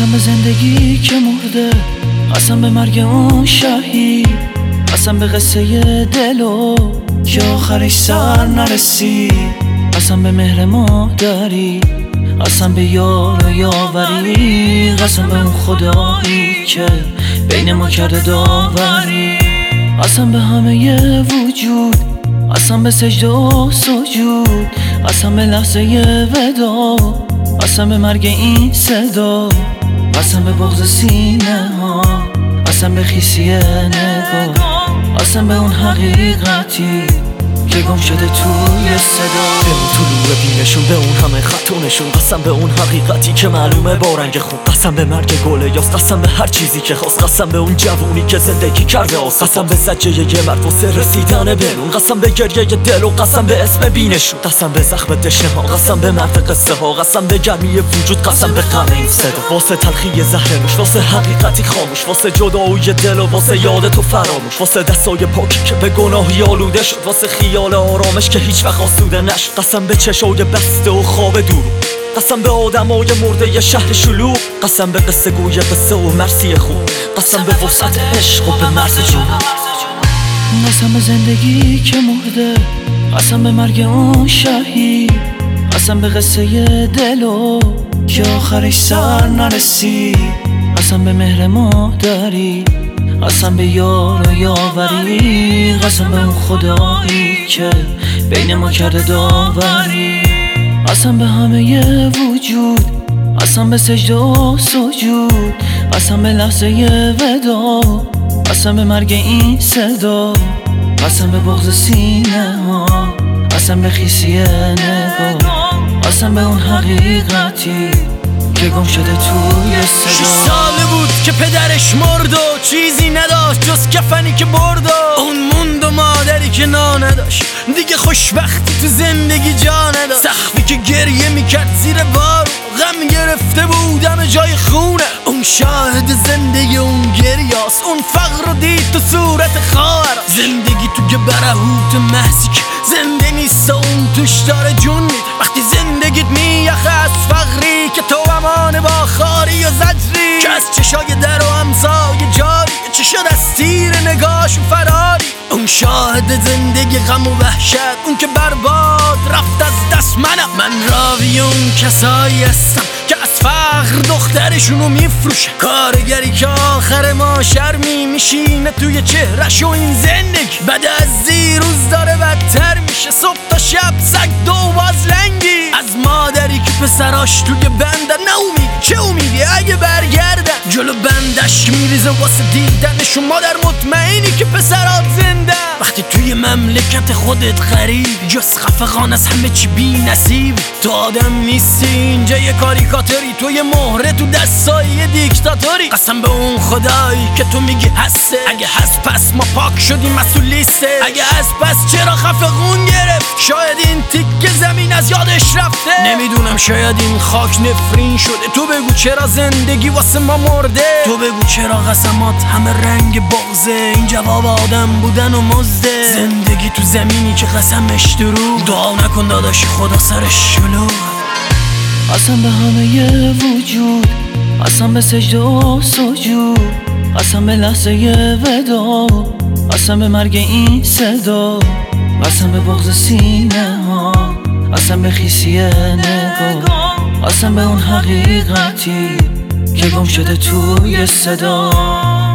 قسم به زندگی که مرده، قسم به مرگ اون شهید، قسم به قصه دلو که آخرش سر نرسید، قسم به مهر مادری، قسم به یار و یاوری، قسم به اون خدایی که بین ما کرده داوری، قسم به همه وجود، قسم به سجده و سجود، قسم به لحظه ودا، قسم به مرگ این صدا، قسم به بغض سینه ها، قسم به خیسی نگاه، قسم به اون حقیقتی که گم شده توی صدا، به اون طلوع بینشون، به اون همه خطونشون، قسم به اون حقیقتی که معلومه با رنگ خون، قسم به مرگ گل یاس، قسم به هر چیزی که خواست، قسم به اون جوونی که زندگی کرده آسان، قسم به زجه یه مرد واسه رسیدن برون، قسم به گریه دل و قسم به اسم بینشون، قسم به زخم دشنه ها، قسم به مرد قصه ها، قسم به گرمی وجود، قسم به غم این صدا، واسه تلخی زهر نوش، واسه حقیقتی خاموش، واسه جدایی دل و واسه یاد تو فراموش، واسه دستای پاکی که به گناهی آلوده شد، واسه خیال آرامش که هیچ وقت آسوده نشد، قسم به چشای بسته و خواب دور، قسم به آدمای مرده ی شهر شلوغ، قسم به قصه گوی قصه و مرسی خوب، قسم به وسعت عشق و به مرز جون، قسم به زندگی که مرده، قسم به مرگ اون شهید، قسم به قصه دلو که آخرش سر نرسید، قسم به مهر مادری، قسم به یار و یاوری، قسم به اون خدایی که بین ما کرده داوری، قسم به همه وجود، قسم به سجده و سجود، قسم به لحظه ودا، قسم به مرگ این صدا، قسم به بغض سینه ها، قسم به خیسی نگاه، قسم به اون حقیقتی که گم شده توی صدا. 6 ساله بود که پدرش مرد و چیزی نداشت جز کفنی که برد و اون موند و مادری که نان نداشت، دیگه خوشبختی تو زندگی جا نداشت، سقفی که گریه میکرد زیر بار، غم گرفته بودم جای خونه، اون شاهد زندگی اون گریاست، اون فقر رو دید تو صورت خواهر، زندگی تو که برهوت محضی که زنده نیست و اون توش داره جون میده، وقتی زندگیت میخه از فقری که تو امان با خاری و زجری، که از چشای در و همسای جاری، چه شد از تیر نگاش و فراری، اون شاهد زندگی غم و وحشت، اون که برباد رفت از دست من راوی اون کسایی هستم که از فقر دخترشونو میفروشه، کارگری که آخر ما شرمی میشینه توی چهرش و این زندگی بعد از دیروز داره بدتر میشه، صبح تا شب سگ دو باز لنگی، از مادری که پسراش توی بندن، نه امید چه امیدی اگه برگردن، جلو بندش میریزه واسه دیدنشون، مادر مطمئنی که پسرات زنده، وقتی توی مملکت خودت غریب، جز خفقان از همه چی بی نصیب، تو آدم نیستی اینجا یه کاریکاتوری، تو یه مهره تو دستای یه دیکتاتوری، قسم به اون خدایی که تو میگی هسته، اگه هست پس ما پاک شدیم از تو لیسته، اگه هست پس چرا خفقون گرفت، شاید این تیک زمین از یادش رفته، نمیدونم شاید این خاک نفرین شده، تو بگو چرا زندگی واسه ما مرده، تو بگو چرا قسمات همه رنگ بغضه، این جواب آدم بودن و مزده، زندگی تو زمینی که قسمش دروغ، دعا نکن داداش خدا سرش شلوغ، قسم به همه وجود، قسم به سجده و سجود، قسم به لحظه ودا، قسم به مرگ این صدا، قسم به بغض سینه ها، قسم به خیسی نگاه، قسم به اون حقیقتی که گم شده توی صدا.